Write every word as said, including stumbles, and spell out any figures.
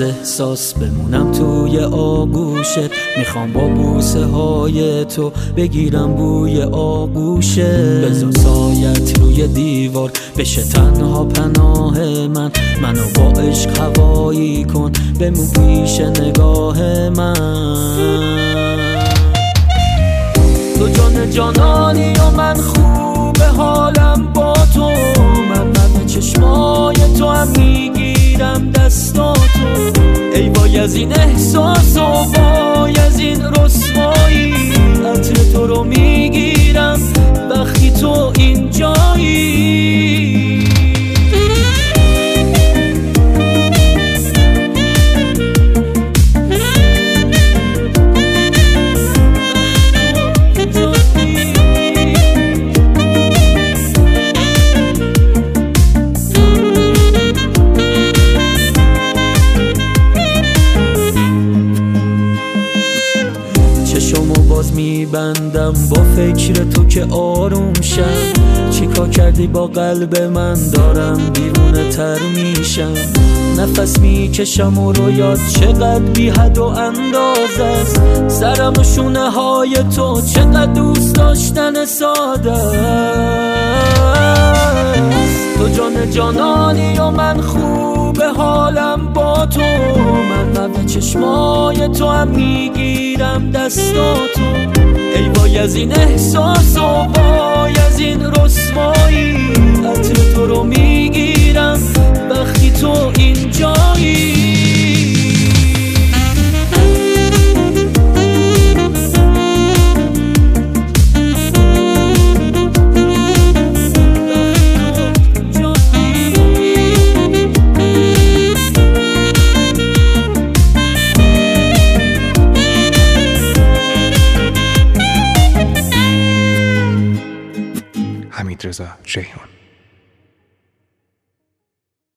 احساس بمونم توی آغوشت. میخوام با بوسه های تو بگیرم بوی آغوشت. بذار سایت روی دیوار بشه تنها پناه من. منو با عشق هوایی کن بمون پیش نگاه من. تو جان جانانی و من خوبه حالم با تو. من من چشمای تو هم میگیرم دستاتو. ای وای از این احساس و وای از این رسوایی. عطر تو رو میگیرم وقتی تو اینجایی. چشمو باز میبندم با فکر تو که آروم شم. چیکار کردی با قلب من دارم دیوونه تر میشم. نفس میکشم و رویات چقدر بی حد و انداز است. سرم و شونه های تو چقدر دوست داشتن ساده است. تو جان جانانی و من خوبه حالم با تو. من من چشمای تو هم میگیرم دستاتو. ای وای از این احساس و وای از این رسوایی. عطر تو رو میگیرم وقتی تو اینجایی. حمیدرضا جیهون.